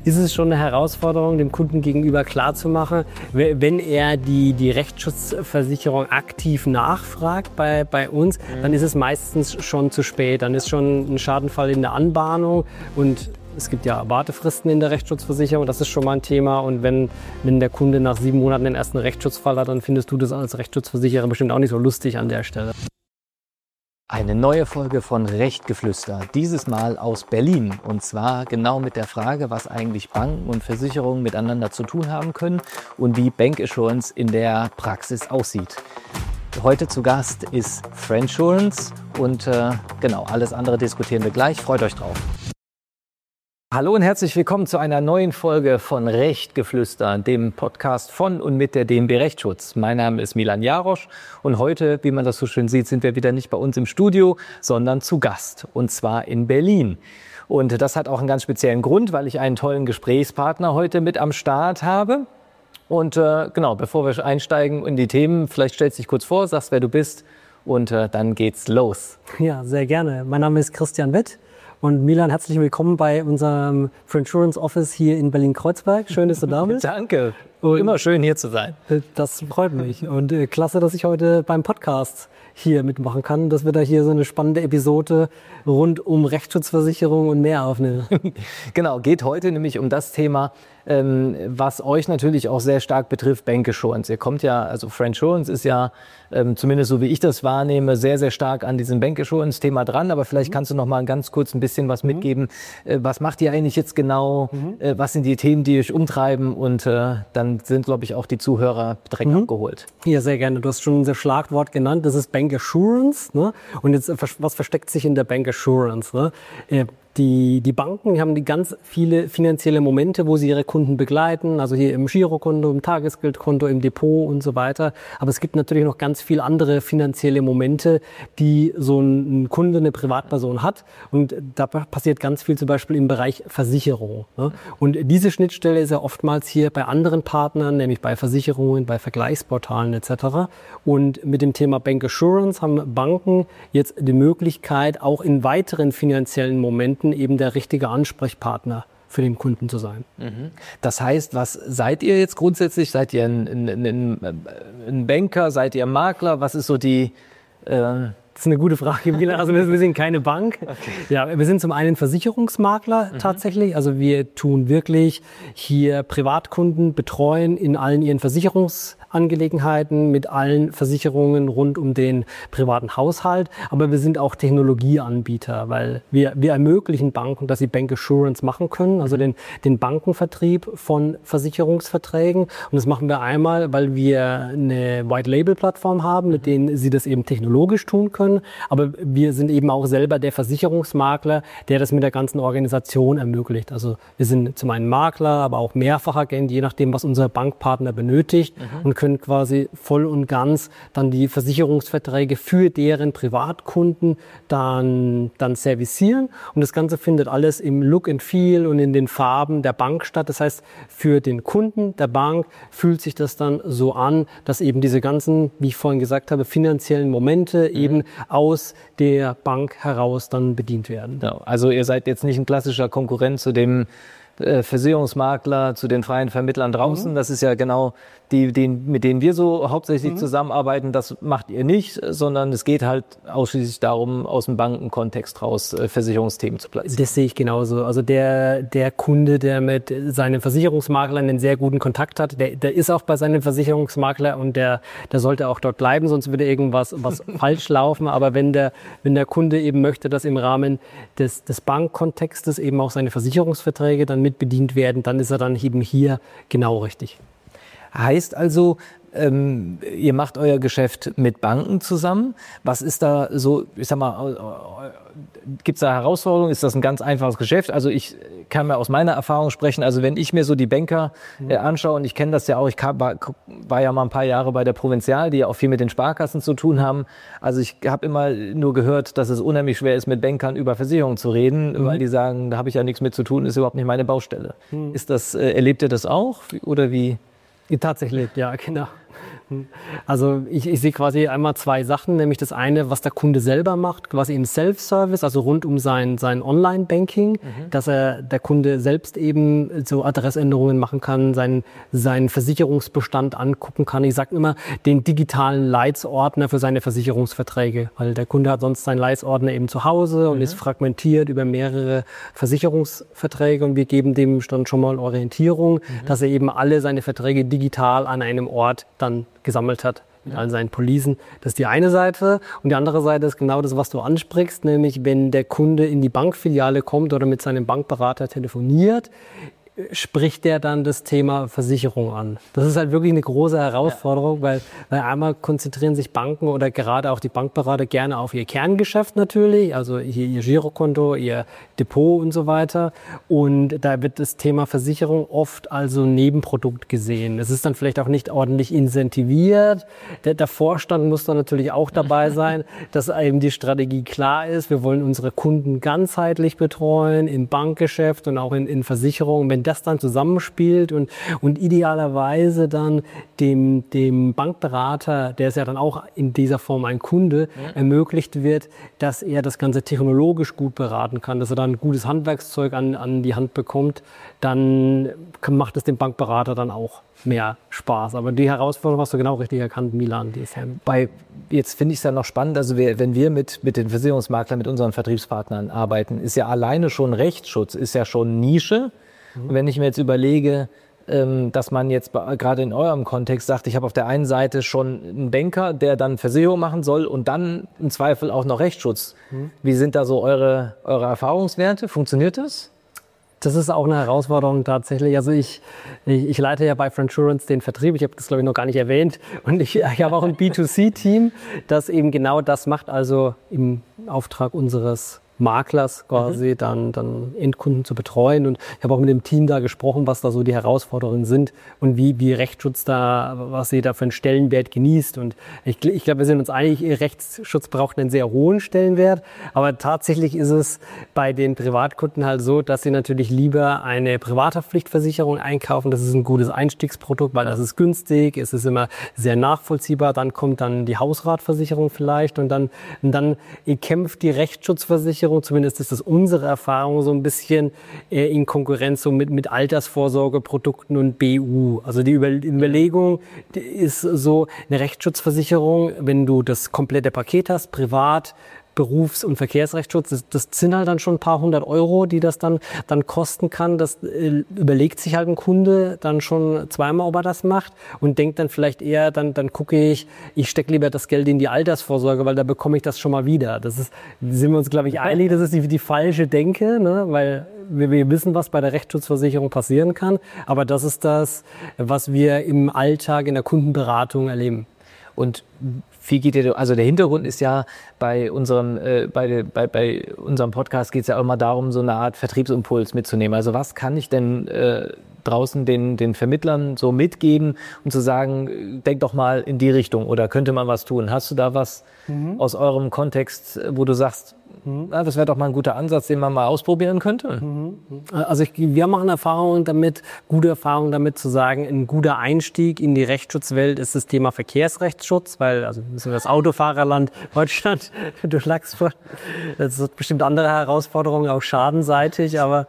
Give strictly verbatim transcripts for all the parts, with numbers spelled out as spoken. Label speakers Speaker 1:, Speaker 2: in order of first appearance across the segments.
Speaker 1: ist es schon eine Herausforderung, dem Kunden gegenüber klarzumachen, wenn er die, die Rechtsschutzversicherung aktiv nachfragt bei, bei uns, mhm. dann ist es meistens schon zu spät. Dann ist schon ein Schadenfall in der Anbahnung und es gibt ja Wartefristen in der Rechtsschutzversicherung, das ist schon mal ein Thema. Und wenn, wenn der Kunde nach sieben Monaten den ersten Rechtsschutzfall hat, dann findest du das als Rechtsschutzversicherer bestimmt auch nicht so lustig an der Stelle.
Speaker 2: Eine neue Folge von Rechtgeflüster, dieses Mal aus Berlin. Und zwar genau mit der Frage, was eigentlich Banken und Versicherungen miteinander zu tun haben können und wie Bancassurance in der Praxis aussieht. Heute zu Gast ist Friendsurance und äh, genau, alles andere diskutieren wir gleich. Freut euch drauf. Hallo und herzlich willkommen zu einer neuen Folge von Rechtgeflüster, dem Podcast von und mit der D N B Rechtsschutz. Mein Name ist Milan Jarosch und heute, wie man das so schön sieht, sind wir wieder nicht bei uns im Studio, sondern zu Gast und zwar in Berlin. Und das hat auch einen ganz speziellen Grund, weil ich einen tollen Gesprächspartner heute mit am Start habe. Und äh, genau, bevor wir einsteigen in die Themen, vielleicht stellst du dich kurz vor, sagst, wer du bist und äh, dann geht's los.
Speaker 1: Ja, sehr gerne. Mein Name ist Christian Wett. Und Milan, herzlich willkommen bei unserem Friendsurance Office hier in Berlin-Kreuzberg. Schön, dass du da bist.
Speaker 2: Danke. Und immer schön, hier zu sein.
Speaker 1: Das freut mich. Und äh, klasse, dass ich heute beim Podcast hier mitmachen kann, dass wir da hier so eine spannende Episode rund um Rechtsschutzversicherung und mehr aufnehmen.
Speaker 2: Genau, geht heute nämlich um das Thema, ähm, was euch natürlich auch sehr stark betrifft, Bancassurance. Ihr kommt ja, also Friendsurance ist ja, ähm, zumindest so wie ich das wahrnehme, sehr, sehr stark an diesem Bancassurance-Thema dran. Aber vielleicht kannst du noch mal ganz kurz ein bisschen was mitgeben. Äh, was macht ihr eigentlich jetzt genau? Mhm. Äh, was sind die Themen, die euch umtreiben? Und äh, dann sind, glaube ich, auch die Zuhörer direkt mhm. abgeholt.
Speaker 1: Ja, sehr gerne. Du hast schon unser Schlagwort genannt. Das ist Bancassurance. Ne? Und jetzt, was versteckt sich in der Bancassurance? Ne? Äh, Die, die Banken die haben die ganz viele finanzielle Momente, wo sie ihre Kunden begleiten, also hier im Girokonto, im Tagesgeldkonto, im Depot und so weiter. Aber es gibt natürlich noch ganz viele andere finanzielle Momente, die so ein Kunde, eine Privatperson hat. Und da passiert ganz viel zum Beispiel im Bereich Versicherung. Ne? Und diese Schnittstelle ist ja oftmals hier bei anderen Partnern, nämlich bei Versicherungen, bei Vergleichsportalen et cetera. Und mit dem Thema Bancassurance haben Banken jetzt die Möglichkeit, auch in weiteren finanziellen Momenten eben der richtige Ansprechpartner für den Kunden zu sein.
Speaker 2: Das heißt, was seid ihr jetzt grundsätzlich? Seid ihr ein, ein, ein, ein Banker? Seid ihr ein Makler? Was ist so die... Äh
Speaker 1: Das ist eine gute Frage. Also wir sind keine Bank. Okay. Ja, wir sind zum einen Versicherungsmakler mhm. tatsächlich. Also wir tun wirklich hier Privatkunden betreuen in allen ihren Versicherungsangelegenheiten, mit allen Versicherungen rund um den privaten Haushalt. Aber wir sind auch Technologieanbieter, weil wir, wir ermöglichen Banken, dass sie Bancassurance machen können, also den, den Bankenvertrieb von Versicherungsverträgen. Und das machen wir einmal, weil wir eine White-Label-Plattform haben, mit denen sie das eben technologisch tun können. Aber wir sind eben auch selber der Versicherungsmakler, der das mit der ganzen Organisation ermöglicht. Also wir sind zum einen Makler, aber auch Mehrfachagent, je nachdem, was unser Bankpartner benötigt mhm. und können quasi voll und ganz dann die Versicherungsverträge für deren Privatkunden dann, dann servicieren. Und das Ganze findet alles im Look and Feel und in den Farben der Bank statt. Das heißt, für den Kunden der Bank fühlt sich das dann so an, dass eben diese ganzen, wie ich vorhin gesagt habe, finanziellen Momente mhm. eben aus der Bank heraus dann bedient werden.
Speaker 2: Ja, also ihr seid jetzt nicht ein klassischer Konkurrent zu dem äh, Versicherungsmakler, zu den freien Vermittlern draußen. Mhm. Das ist ja genau die, die, mit denen wir so hauptsächlich mhm. zusammenarbeiten. Das macht ihr nicht, sondern es geht halt ausschließlich darum, aus dem Bankenkontext raus äh, Versicherungsthemen zu platzieren.
Speaker 1: Das sehe ich genauso. Also der, der Kunde, der mit seinem Versicherungsmakler einen sehr guten Kontakt hat, der, der ist auch bei seinem Versicherungsmakler und der, der sollte auch dort bleiben, sonst würde irgendwas was falsch laufen. Aber wenn der, wenn der Kunde eben möchte, dass im Rahmen des, des Bankkontextes eben auch seine Versicherungsverträge dann mit bedient werden, dann ist er dann eben hier genau richtig.
Speaker 2: Heißt also, ähm, ihr macht euer Geschäft mit Banken zusammen. Was ist da so, ich sag mal, gibt es da Herausforderungen? Ist das ein ganz einfaches Geschäft? Also ich kann mir aus meiner Erfahrung sprechen, also wenn ich mir so die Banker äh, anschaue, und ich kenne das ja auch, ich kam, war, war ja mal ein paar Jahre bei der Provinzial, die ja auch viel mit den Sparkassen zu tun haben. Also ich habe immer nur gehört, dass es unheimlich schwer ist, mit Bankern über Versicherungen zu reden, mhm. weil die sagen, da habe ich ja nichts mit zu tun, ist überhaupt nicht meine Baustelle. Mhm. Ist das, äh, erlebt ihr das auch oder wie?
Speaker 1: Tatsächlich, ja, genau. Also ich, ich sehe quasi einmal zwei Sachen, nämlich das eine, was der Kunde selber macht, quasi im Self-Service, also rund um sein, sein Online-Banking, mhm. dass er der Kunde selbst eben so Adressänderungen machen kann, seinen, seinen Versicherungsbestand angucken kann. Ich sage immer den digitalen Leitsordner für seine Versicherungsverträge, weil der Kunde hat sonst seinen Leitsordner eben zu Hause und mhm. ist fragmentiert über mehrere Versicherungsverträge und wir geben dem dann schon mal Orientierung, mhm. dass er eben alle seine Verträge digital an einem Ort dann gesammelt hat mit all seinen Policen. Das ist die eine Seite. Und die andere Seite ist genau das, was du ansprichst, nämlich wenn der Kunde in die Bankfiliale kommt oder mit seinem Bankberater telefoniert, spricht der dann das Thema Versicherung an. Das ist halt wirklich eine große Herausforderung, ja. weil, weil einmal konzentrieren sich Banken oder gerade auch die Bankberater gerne auf ihr Kerngeschäft natürlich, also hier ihr Girokonto, ihr Depot und so weiter. Und da wird das Thema Versicherung oft also Nebenprodukt gesehen. Es ist dann vielleicht auch nicht ordentlich incentiviert. Der, der Vorstand muss dann natürlich auch dabei sein, dass eben die Strategie klar ist. Wir wollen unsere Kunden ganzheitlich betreuen, im Bankgeschäft und auch in, in Versicherungen. Wenn das dann zusammenspielt und, und idealerweise dann dem, dem Bankberater, der ist ja dann auch in dieser Form ein Kunde, ja. ermöglicht wird, dass er das Ganze technologisch gut beraten kann, dass er dann ein gutes Handwerkszeug an, an die Hand bekommt, dann macht es dem Bankberater dann auch mehr Spaß. Aber die Herausforderung hast du genau richtig erkannt, Milan. Die ist ja
Speaker 2: Bei, jetzt finde ich es ja noch spannend, also wir, wenn wir mit, mit den Versicherungsmaklern, mit unseren Vertriebspartnern arbeiten, ist ja alleine schon Rechtsschutz, ist ja schon Nische. Und wenn ich mir jetzt überlege, dass man jetzt gerade in eurem Kontext sagt, ich habe auf der einen Seite schon einen Banker, der dann Versicherung machen soll und dann im Zweifel auch noch Rechtsschutz. Mhm. Wie sind da so eure, eure Erfahrungswerte? Funktioniert das?
Speaker 1: Das ist auch eine Herausforderung tatsächlich. Also ich, ich, ich leite ja bei Friendsurance den Vertrieb. Ich habe das, glaube ich, noch gar nicht erwähnt. Und ich, ich habe auch ein B zwei C-Team, das eben genau das macht, also im Auftrag unseres Maklers quasi mhm. dann, dann Endkunden zu betreuen. Und ich habe auch mit dem Team da gesprochen, was da so die Herausforderungen sind und wie, wie Rechtsschutz da, was sie da für einen Stellenwert genießt. Und ich, ich glaube, wir sind uns einig, Rechtsschutz braucht einen sehr hohen Stellenwert. Aber tatsächlich ist es bei den Privatkunden halt so, dass sie natürlich lieber eine Privathaftpflichtversicherung einkaufen. Das ist ein gutes Einstiegsprodukt, weil das ist günstig, es ist immer sehr nachvollziehbar. Dann kommt dann die Hausratversicherung vielleicht und dann, und dann kämpft die Rechtsschutzversicherung, zumindest ist das unsere Erfahrung, so ein bisschen äh, in Konkurrenz so mit, mit Altersvorsorgeprodukten und B U. Also die Über- Überlegung die ist so, eine Rechtsschutzversicherung, wenn du das komplette Paket hast, privat, Berufs- und Verkehrsrechtsschutz, das, das sind halt dann schon ein paar hundert Euro, die das dann, dann kosten kann. Das äh, überlegt sich halt ein Kunde dann schon zweimal, ob er das macht und denkt dann vielleicht eher, dann, dann gucke ich, ich stecke lieber das Geld in die Altersvorsorge, weil da bekomme ich das schon mal wieder. Das ist, sind wir uns, glaube ich, einig, das ist die, die falsche Denke, ne? Weil wir, wir wissen, was bei der Rechtsschutzversicherung passieren kann, aber das ist das, was wir im Alltag in der Kundenberatung erleben.
Speaker 2: Und wie geht ihr, also der Hintergrund ist ja bei unserem, äh, bei, bei, bei unserem Podcast geht es ja auch immer darum, so eine Art Vertriebsimpuls mitzunehmen. Also was kann ich denn äh, draußen den, den Vermittlern so mitgeben, um zu sagen, denk doch mal in die Richtung oder könnte man was tun? Hast du da was mhm. aus eurem Kontext, wo du sagst, mhm. ah, das wäre doch mal ein guter Ansatz, den man mal ausprobieren könnte?
Speaker 1: Mhm. Also ich, wir machen Erfahrungen damit, gute Erfahrungen damit zu sagen, ein guter Einstieg in die Rechtsschutzwelt ist das Thema Verkehrsrechtsschutz, weil also das ist das Autofahrerland Deutschland, du schlagst vor, das hat bestimmt andere Herausforderungen, auch schadenseitig, aber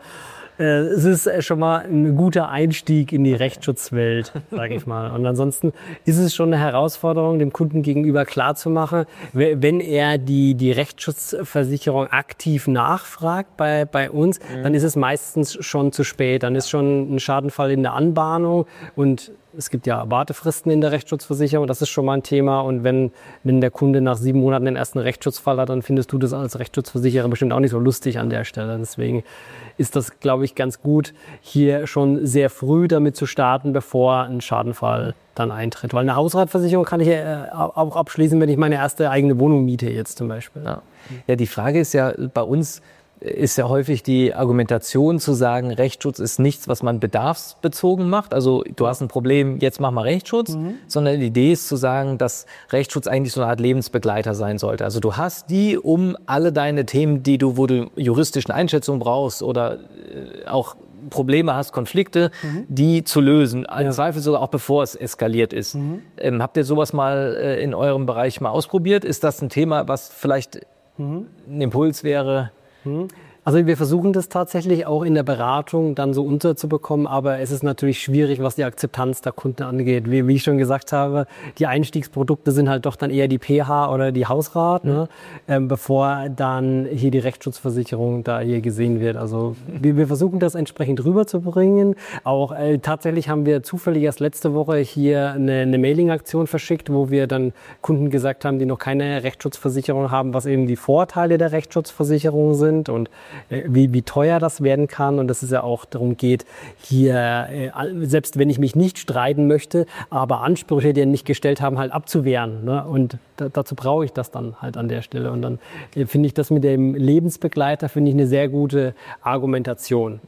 Speaker 1: es ist schon mal ein guter Einstieg in die Rechtsschutzwelt, sage ich mal. Und ansonsten ist es schon eine Herausforderung, dem Kunden gegenüber klarzumachen, wenn er die, die Rechtsschutzversicherung aktiv nachfragt bei, bei uns, mhm. dann ist es meistens schon zu spät. Dann ist schon ein Schadenfall in der Anbahnung und es gibt ja Wartefristen in der Rechtsschutzversicherung, das ist schon mal ein Thema. Und wenn, wenn der Kunde nach sieben Monaten den ersten Rechtsschutzfall hat, dann findest du das als Rechtsschutzversicherer bestimmt auch nicht so lustig an der Stelle. Deswegen ist das, glaube ich, ganz gut, hier schon sehr früh damit zu starten, bevor ein Schadenfall dann eintritt. Weil eine Hausratversicherung kann ich ja auch abschließen, wenn ich meine erste eigene Wohnung miete jetzt zum Beispiel.
Speaker 2: Ja, ja, die Frage ist ja bei uns, ist ja häufig die Argumentation zu sagen, Rechtsschutz ist nichts, was man bedarfsbezogen macht. Also du hast ein Problem, jetzt mach mal Rechtsschutz. Mhm. Sondern die Idee ist zu sagen, dass Rechtsschutz eigentlich so eine Art Lebensbegleiter sein sollte. Also du hast die, um alle deine Themen, die du, wo du juristischen Einschätzungen brauchst oder auch Probleme hast, Konflikte, mhm. die zu lösen. Im ja. Zweifel sogar auch bevor es eskaliert ist. Mhm. Ähm, habt ihr sowas mal äh, in eurem Bereich mal ausprobiert? Ist das ein Thema, was vielleicht mhm. ein Impuls wäre?
Speaker 1: Mhm. Also wir versuchen das tatsächlich auch in der Beratung dann so unterzubekommen, aber es ist natürlich schwierig, was die Akzeptanz der Kunden angeht. Wie, wie ich schon gesagt habe, die Einstiegsprodukte sind halt doch dann eher die P H oder die Hausrat, mhm. ne? ähm, bevor dann hier die Rechtsschutzversicherung da hier gesehen wird. Also wir, wir versuchen das entsprechend rüberzubringen. Auch äh, tatsächlich haben wir zufällig erst letzte Woche hier eine, eine Mailing-Aktion verschickt, wo wir dann Kunden gesagt haben, die noch keine Rechtsschutzversicherung haben, was eben die Vorteile der Rechtsschutzversicherung sind und Wie, wie teuer das werden kann und dass es ja auch darum geht, hier, selbst wenn ich mich nicht streiten möchte, aber Ansprüche, die nicht gestellt haben, halt abzuwehren. Ne? Und da, dazu brauche ich das dann halt an der Stelle. Und dann finde ich das mit dem Lebensbegleiter, finde ich eine sehr gute Argumentation.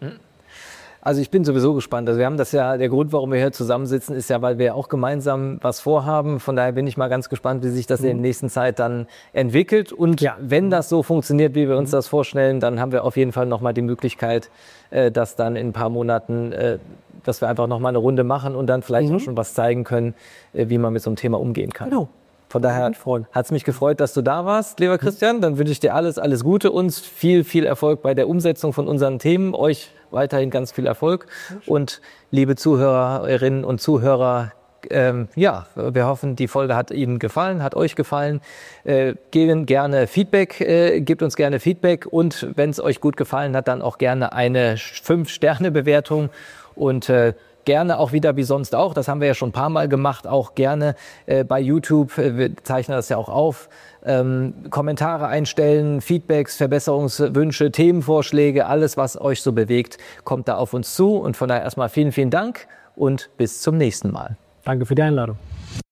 Speaker 2: Also ich bin sowieso gespannt. Also wir haben das ja, der Grund, warum wir hier zusammensitzen, ist ja, weil wir auch gemeinsam was vorhaben. Von daher bin ich mal ganz gespannt, wie sich das mhm. in der nächsten Zeit dann entwickelt. Und ja. wenn das so funktioniert, wie wir uns das vorstellen, dann haben wir auf jeden Fall nochmal die Möglichkeit, äh, dass dann in ein paar Monaten, äh, dass wir einfach nochmal eine Runde machen und dann vielleicht mhm. auch schon was zeigen können, äh, wie man mit so einem Thema umgehen kann.
Speaker 1: Genau.
Speaker 2: Von daher hat es mich gefreut, dass du da warst, lieber Christian. Dann wünsche ich dir alles, alles Gute, uns viel, viel Erfolg bei der Umsetzung von unseren Themen. Euch weiterhin ganz viel Erfolg. Und liebe Zuhörerinnen und Zuhörer, ähm, ja, wir hoffen, die Folge hat Ihnen gefallen, hat euch gefallen. Äh, geben gerne Feedback, äh, gebt uns gerne Feedback. Und wenn es euch gut gefallen hat, dann auch gerne eine fünf Sterne Bewertung. Und äh, gerne auch wieder wie sonst auch, das haben wir ja schon ein paar Mal gemacht, auch gerne äh, bei YouTube, äh, wir zeichnen das ja auch auf, ähm, Kommentare einstellen, Feedbacks, Verbesserungswünsche, Themenvorschläge, alles, was euch so bewegt, kommt da auf uns zu. Und von daher erstmal vielen, vielen Dank und bis zum nächsten Mal.
Speaker 1: Danke für die Einladung.